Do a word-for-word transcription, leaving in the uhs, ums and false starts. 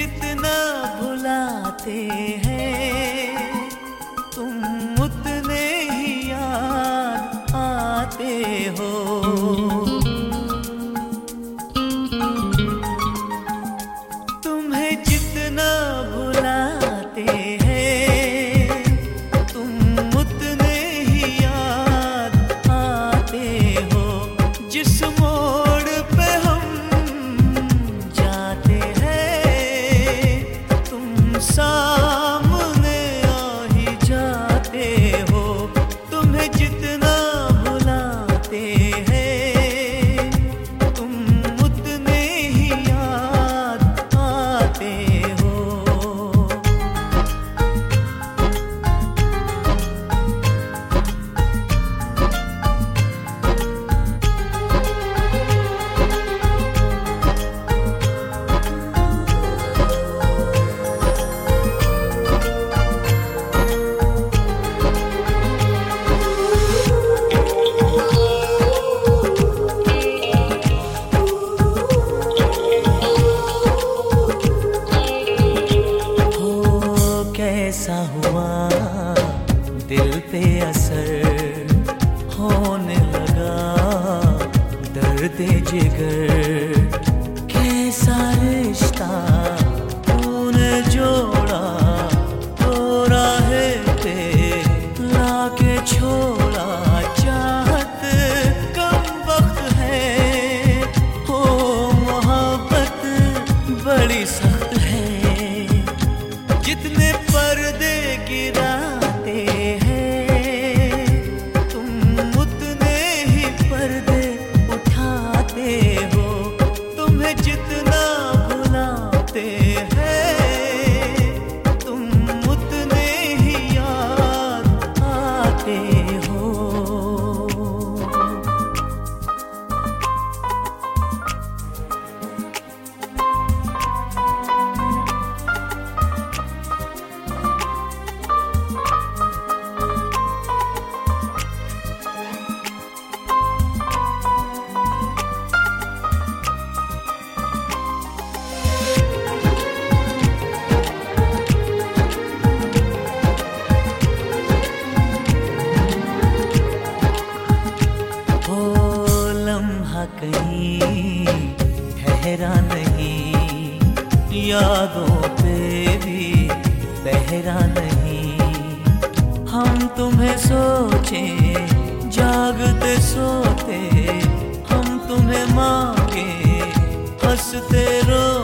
जितना भुलाते हैं तुम उतने ही याद आते हो। तुम्हें जितना भुलाते हैं तुम उतने ही याद आते हो। जिस मोड़ पे हम जाते हैं तुम सामने आ ही जाते हो। तुम्हें जितना भुलाते हैं तुम उतने ही याद आते हो। कैसा हुआ दिल पे असर होने लगा दर्द जिगर। कैसा रिश्ता तूने जोड़ा तो राहे पे लाके छोड़ा। चाहत कम वक्त है हो मोहब्बत बड़ी सख्त है। जितने पर्दे गिराते हैं तुम उतने ही पर्दे उठाते हो। तुम्हें जितना भुलाते हैं तुम उतने ही याद आते हो। कहीं ठहरा नहीं यादों पे भी बहरा नहीं। हम तुम्हें सोचे जागते सोते हम तुम्हें मांगे हंसते रो